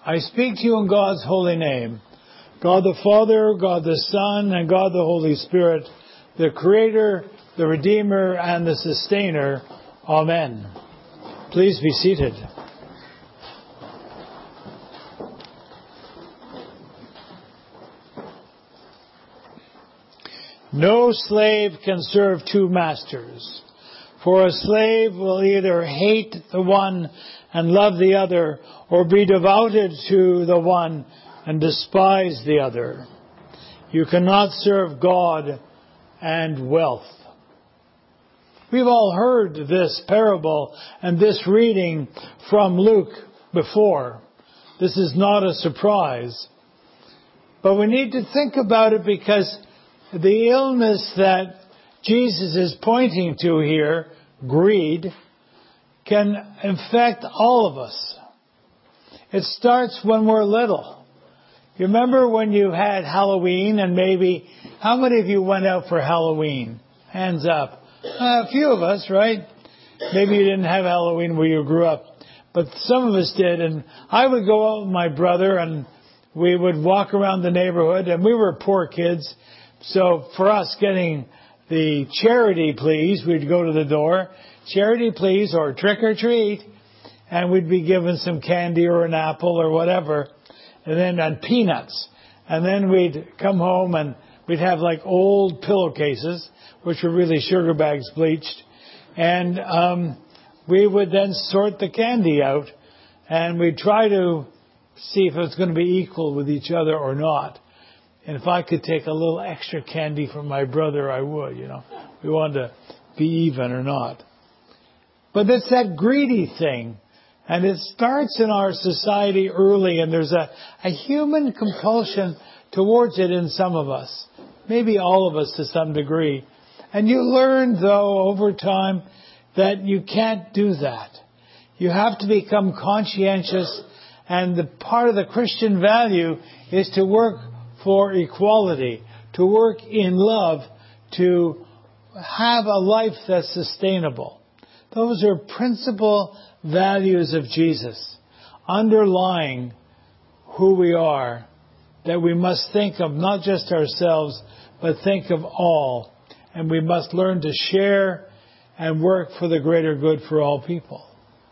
I speak to you in God's holy name. God the Father, God the Son, and God the Holy Spirit, the Creator, the Redeemer, and the Sustainer. Amen. Please be seated. No slave can serve two masters, for a slave will either hate the one and love the other, or be devoted to the one and despise the other. You cannot serve God and wealth. We've all heard this parable and this reading from Luke before. This is not a surprise. But we need to think about it because the illness that Jesus is pointing to here, greed, can infect all of us. It starts when we're little. You remember when you had Halloween and maybe, how many of you went out for Halloween? Hands up. A few of us, right? Maybe you didn't have Halloween where you grew up, but some of us did. And I would go out with my brother and we would walk around the neighborhood, and we were poor kids. So for us, getting the charity please, we'd go to the door, charity please, or trick or treat, and we'd be given some candy or an apple or whatever, and peanuts. And then we'd come home and we'd have like old pillowcases, which were really sugar bags bleached, and we would then sort the candy out, and we'd try to see if it was going to be equal with each other or not. And if I could take a little extra candy from my brother, I would, We wanted to be even or not. But it's that greedy thing. And it starts in our society early, and there's a human compulsion towards it in some of us. Maybe all of us to some degree. And you learn, though, over time, that you can't do that. You have to become conscientious, and the part of the Christian value is to work for equality, to work in love, to have a life that's sustainable. Those are principal values of Jesus, underlying who we are, that we must think of not just ourselves, but think of all. And we must learn to share and work for the greater good for all people.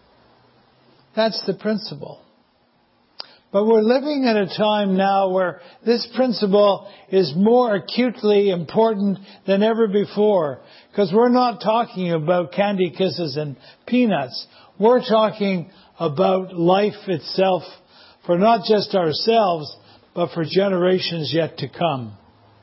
That's the principle. But we're living at a time now where this principle is more acutely important than ever before. Because we're not talking about candy kisses and peanuts. We're talking about life itself for not just ourselves, but for generations yet to come.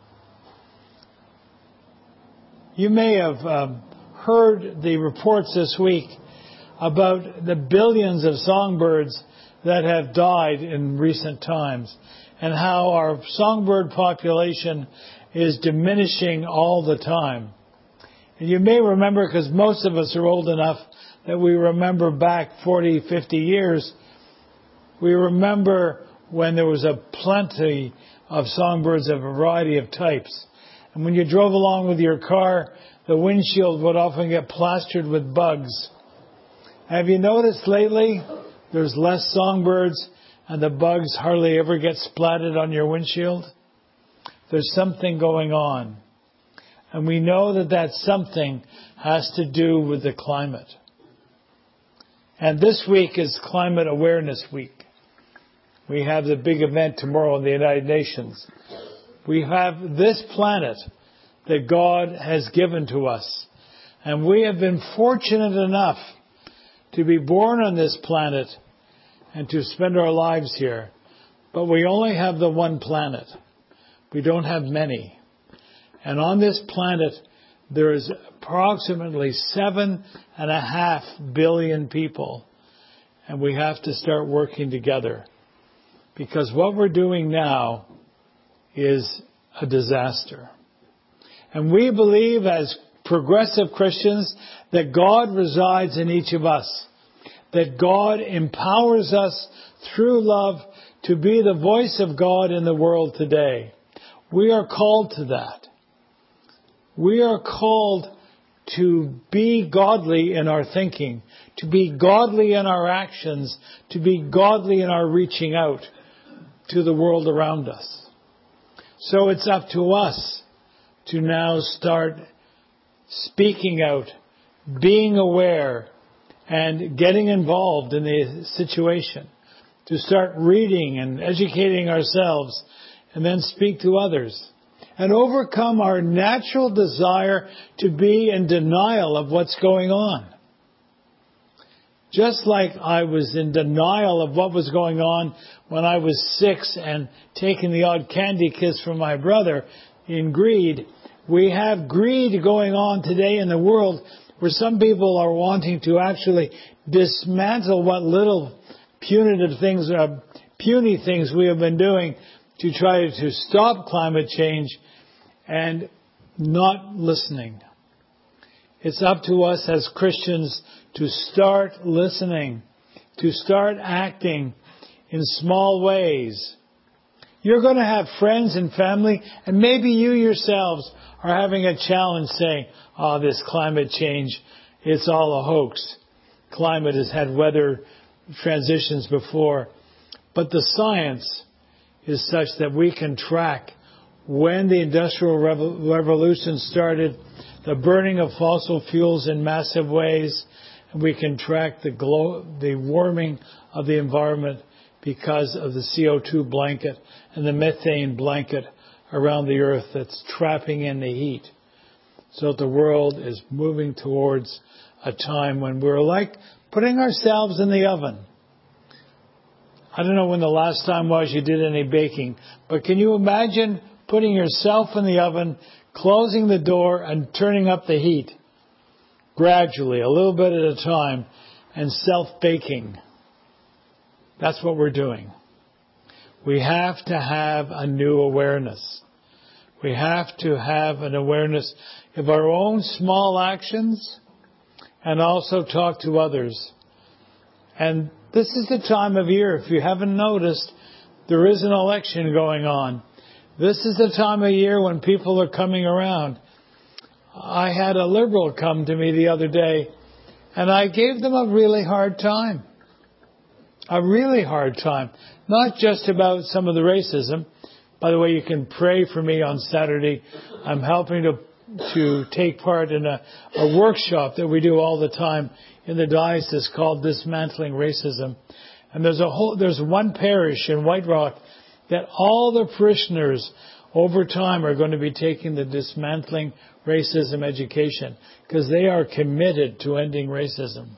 You may have heard the reports this week about the billions of songbirds that have died in recent times, and how our songbird population is diminishing all the time. And you may remember, because most of us are old enough that we remember back 40, 50 years, we remember when there was a plenty of songbirds of a variety of types. And when you drove along with your car, the windshield would often get plastered with bugs. Have you noticed lately there's less songbirds and the bugs hardly ever get splatted on your windshield? There's something going on. And we know that that something has to do with the climate. And this week is Climate Awareness Week. We have the big event tomorrow in the United Nations. We have this planet that God has given to us. And we have been fortunate enough to be born on this planet and to spend our lives here. But we only have the one planet. We don't have many. And on this planet, there is approximately 7.5 billion people. And we have to start working together. Because what we're doing now is a disaster. And we believe as progressive Christians that God resides in each of us. That God empowers us through love to be the voice of God in the world today. We are called to that. We are called to be godly in our thinking, to be godly in our actions, to be godly in our reaching out to the world around us. So it's up to us to now start speaking out, being aware, and getting involved in the situation, to start reading and educating ourselves, and then speak to others, and overcome our natural desire to be in denial of what's going on. Just like I was in denial of what was going on when I was 6 and taking the odd candy kiss from my brother in greed, we have greed going on today in the world where some people are wanting to actually dismantle what little puny things we have been doing to try to stop climate change and not listening. It's up to us as Christians to start listening, to start acting in small ways. You're going to have friends and family, and maybe you yourselves are having a challenge saying, "Oh, this climate change, it's all a hoax." Climate has had weather transitions before. But the science is such that we can track when the Industrial Revolution started, the burning of fossil fuels in massive ways, and we can track the warming of the environment because of the CO2 blanket and the methane blanket around the earth that's trapping in the heat. So the world is moving towards a time when we're like putting ourselves in the oven. I don't know when the last time was you did any baking, but can you imagine putting yourself in the oven, closing the door, and turning up the heat gradually, a little bit at a time, and self-baking? That's what we're doing. We have to have a new awareness. We have to have an awareness of our own small actions and also talk to others. And this is the time of year, if you haven't noticed, there is an election going on. This is the time of year when people are coming around. I had a Liberal come to me the other day, and I gave them a really hard time. A really hard time. Not just about some of the racism. By the way, you can pray for me on Saturday. I'm helping to take part in a workshop that we do all the time in the diocese called Dismantling Racism. And there's one parish in White Rock that all the parishioners over time are going to be taking the Dismantling Racism education because they are committed to ending racism.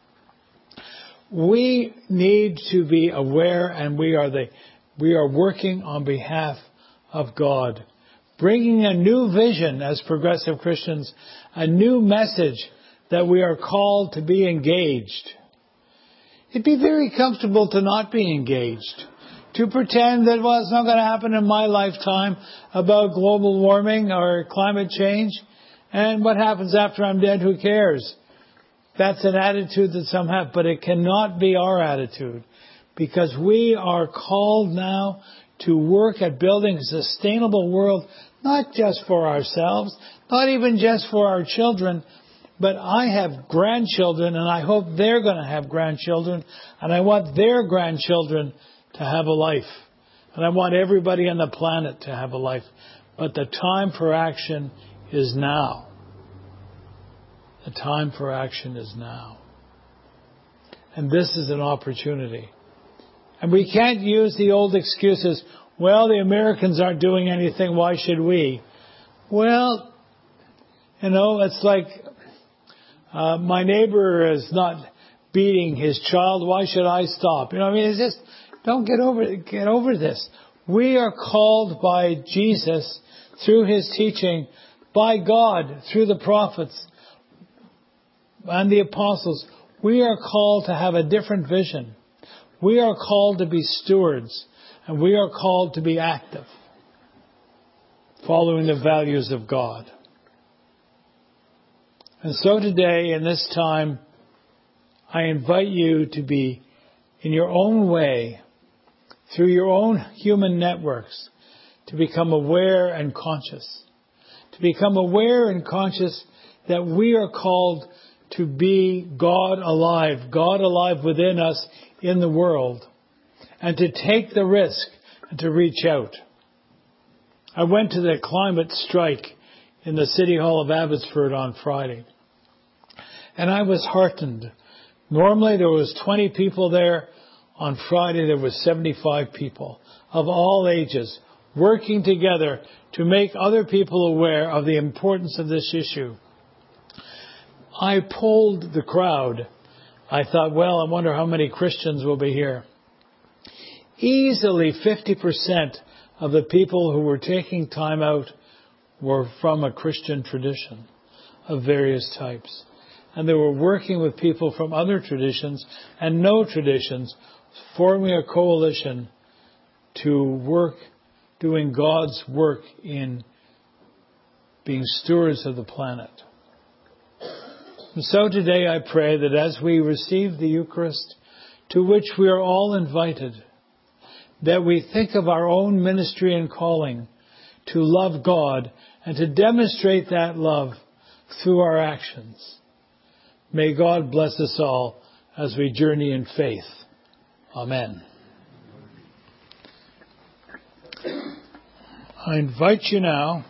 We need to be aware, and we are working on behalf of God, bringing a new vision as progressive Christians, a new message that we are called to be engaged. It'd be very comfortable to not be engaged, to pretend that, well, it's not going to happen in my lifetime about global warming or climate change, and what happens after I'm dead, who cares? That's an attitude that some have, but it cannot be our attitude, because we are called now to work at building a sustainable world, not just for ourselves, not even just for our children, but I have grandchildren, and I hope they're going to have grandchildren, and I want their grandchildren to have a life. And I want everybody on the planet to have a life. But the time for action is now. The time for action is now. And this is an opportunity. And we can't use the old excuses, well, the Americans aren't doing anything, why should we? Well, it's like my neighbor is not beating his child, why should I stop? It's just, don't get over this. We are called by Jesus through his teaching, by God through the prophets and the apostles. We are called to have a different vision. We are called to be stewards, and we are called to be active, following the values of God. And so today, in this time, I invite you to be, in your own way, through your own human networks, to become aware and conscious. To become aware and conscious that we are called to be God alive within us in the world, and to take the risk and to reach out. I went to the climate strike in the City Hall of Abbotsford on Friday, and I was heartened. Normally there was 20 people there. On Friday there was 75 people of all ages working together to make other people aware of the importance of this issue. I polled the crowd. I thought, well, I wonder how many Christians will be here. Easily 50% of the people who were taking time out were from a Christian tradition of various types. And they were working with people from other traditions and no traditions, forming a coalition to work, doing God's work in being stewards of the planet. And so today I pray that as we receive the Eucharist, to which we are all invited, that we think of our own ministry and calling to love God and to demonstrate that love through our actions. May God bless us all as we journey in faith. Amen. I invite you now